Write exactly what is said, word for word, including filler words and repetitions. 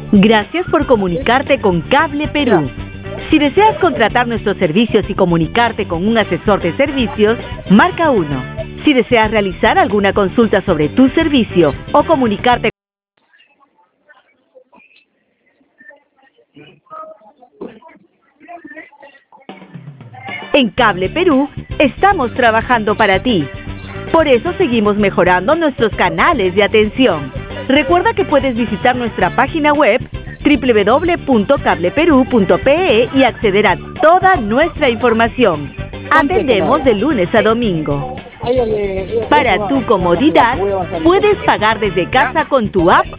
Gracias por comunicarte con Cable Perú. Si deseas contratar nuestros servicios y comunicarte con un asesor de servicios, marca uno. Si deseas realizar alguna consulta sobre tu servicio o comunicarte en Cable Perú, estamos trabajando para ti. Por eso seguimos mejorando nuestros canales de atención. Recuerda que puedes visitar nuestra página web doble u doble u doble u punto cable perú punto pe e y acceder a toda nuestra información. Atendemos de lunes a domingo. Para tu comodidad, puedes pagar desde casa con tu app